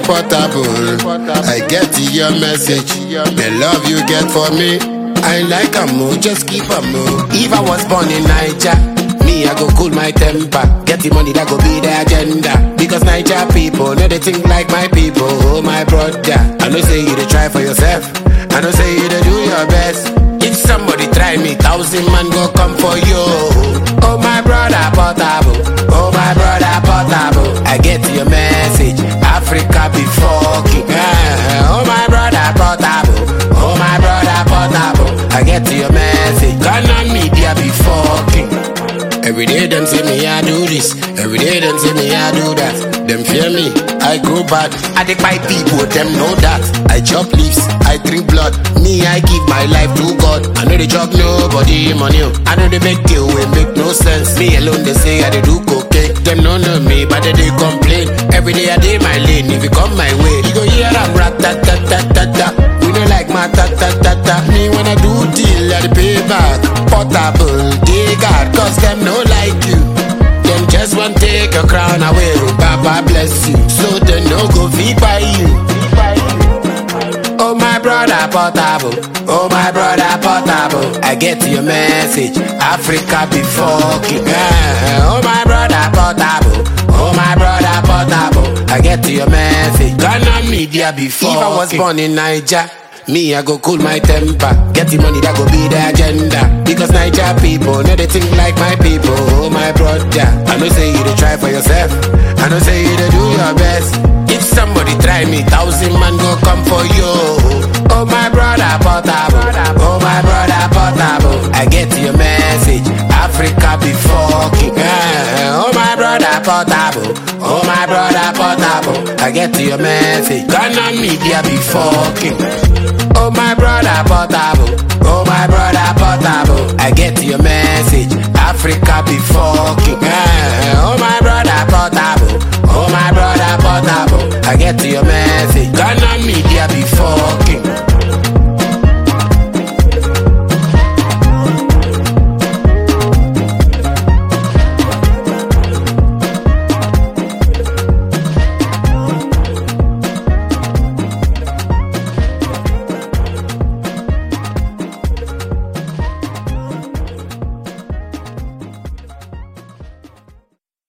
Portable. I get your message. The love you get for me, I like a move, just keep a move. If I was born in Niger, me I go cool my temper. Get the money that go be the agenda. Because Niger people know they think like my people. Oh my brother, I know say you to try for yourself. I know say you to do your best. If somebody try me, 1,000 man go come for you. Oh my brother Portable, oh my brother Portable. I get your message, Africa be fucking. Oh my brother Portable, oh my brother Portable. I get your message, Ghana media be fucking. Every day them say me I do this, every day them say me I do that. Them fear me, I grow bad. I take my people, them know that. I chop leaves, I drink blood. Me, I give my life to God. I know they chop nobody money. I know they make deal, it make no sense. Me alone, they say I they do cocaine. Them don't know me, but they complain. Every day I day my lane. If you come my way, you go hear I'm rat tat tat tat tat tat. You know like my tat tat tat tat. Me when I do deal, I pay back. Portable, they got, cause them no like you. Them just want take your crown away. Baba bless you, so they no go feed by you. Oh my brother Portable, oh my brother Portable. I get your message, Africa be fucking. Oh my brother Portable, oh my brother Portable. I get your message, Ghana media be fucking. If I was born in Niger, me I go cool my temper. Get the money that go be the agenda. Because Niger people know they think like my people. Oh my brother, I know say you to try for yourself. I know say you to do your best. If somebody try me, 1,000 man go come for you. Oh my brother Portable, oh my brother Portable. I get your message, Africa be fucking. Oh my brother Portable, oh my brother Portable. I get your message, Ghana media be fucking. Oh my brother Portable.